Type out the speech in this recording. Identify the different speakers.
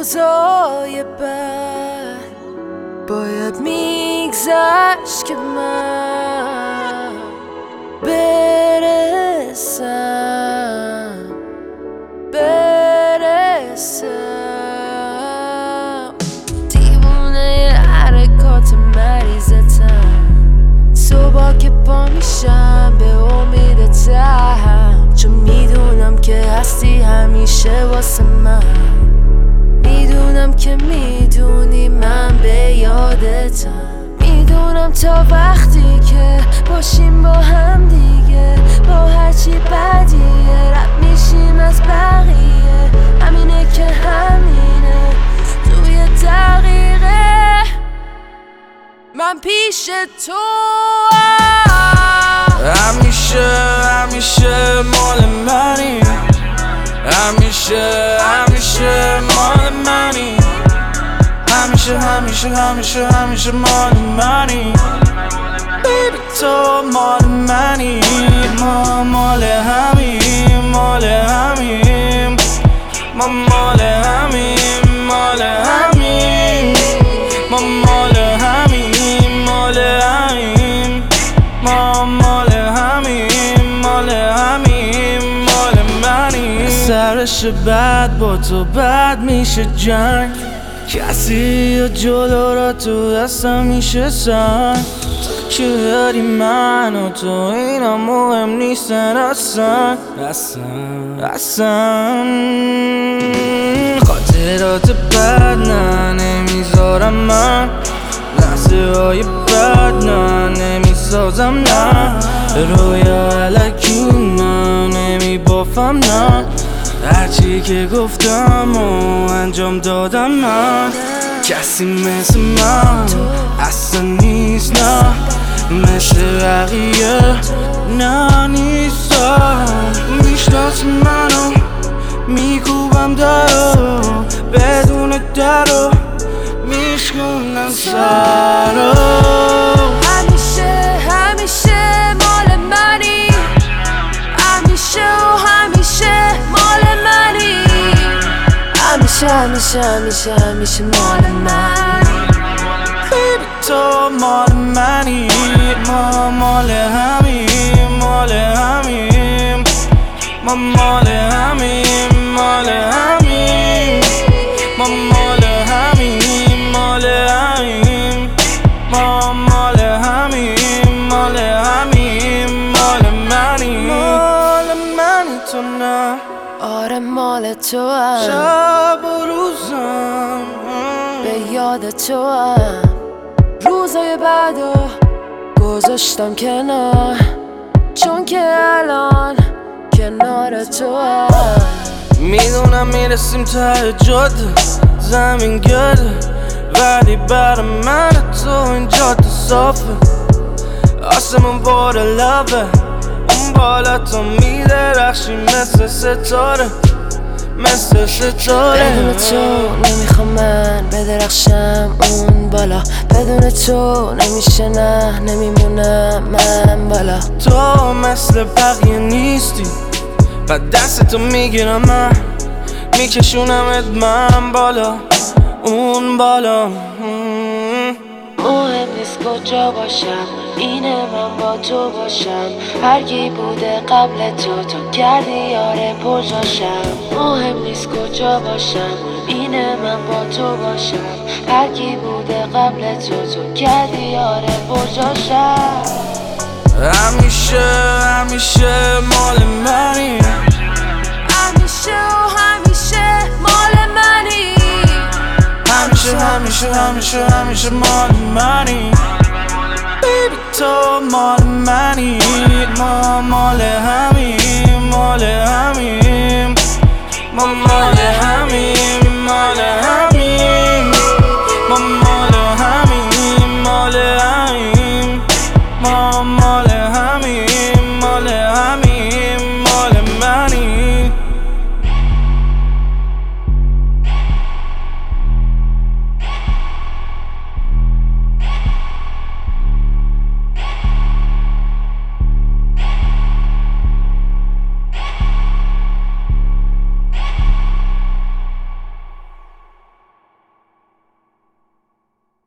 Speaker 1: روزای بد باید میگذشت که من برسم دیوونه حرکات مریضتم صبح که پا میشم به امیدتم چون میدونم که هستی همیشه واسه من میدونم که میدونی من به یادتم میدونم تا وقتی که باشیم با هم دیگه با هرچی بدیه رد میشیم از بقیه همینه که همینه توی دقیقه من پیش تو
Speaker 2: همیشه مال منی همیشه مال منی همیشه مال منی بیبی تو مال منی ما مال همیم ما مال همیم ما مال همیم ما مال همیم مال منی سرش بعد با تو بعد میشه جنگ کسی یا جلو را تو دستم میشه سن تو که داری من و تو اینا مهم نیستن اصلا خاطرات بد نه نمیذارم من لحظه های بد نه نمیسازم نه رویا علکی نه نمیبافم نه هرچی که گفتم و انجام دادم من کسی مثل من اصلا نیست نه مثل بقیه نه نیستم میشناسی منو میکوبم درو بدون درو میشکنم سرو
Speaker 1: همیشه مال منی همیشه مال منی همیشه مال منی
Speaker 2: بیبی تو مال منی ما مال همیم ما مال همیم ما مال همیم ما مال همیم مال منی تو نه
Speaker 1: آره مال تو هم
Speaker 2: شب و روزم
Speaker 1: به یاد تو هم روزای بعدو گذاشتم کنار چون که الان کنار تو هم
Speaker 2: میدونم میرسیم ته جاده زمین گرده ولی بر من تو این جاده صافه آسمون بار لبه اون بالا تو میدرخشی مثل ستاره
Speaker 1: بدون تو نمیخوام من بدرخشم اون بالا بدون تو نمیشه نه نمیمونم من بالا
Speaker 2: تو مثل بقیه نیستی بعد دستتو میگیرم من میکشونمت من بالا اون بالا
Speaker 1: مهم نیست کجا باشم اینه من با تو باشم هرکی بوده قبل تو کردی یاره پرجاشم مهم نیست کجا باشم اینه من با تو باشم هرکی بوده قبل تو کردی یاره پرجاشم
Speaker 2: همیشه مال منی
Speaker 1: همیشه مال منی
Speaker 2: همیشه مال منی بیبی تو مال منی ما مال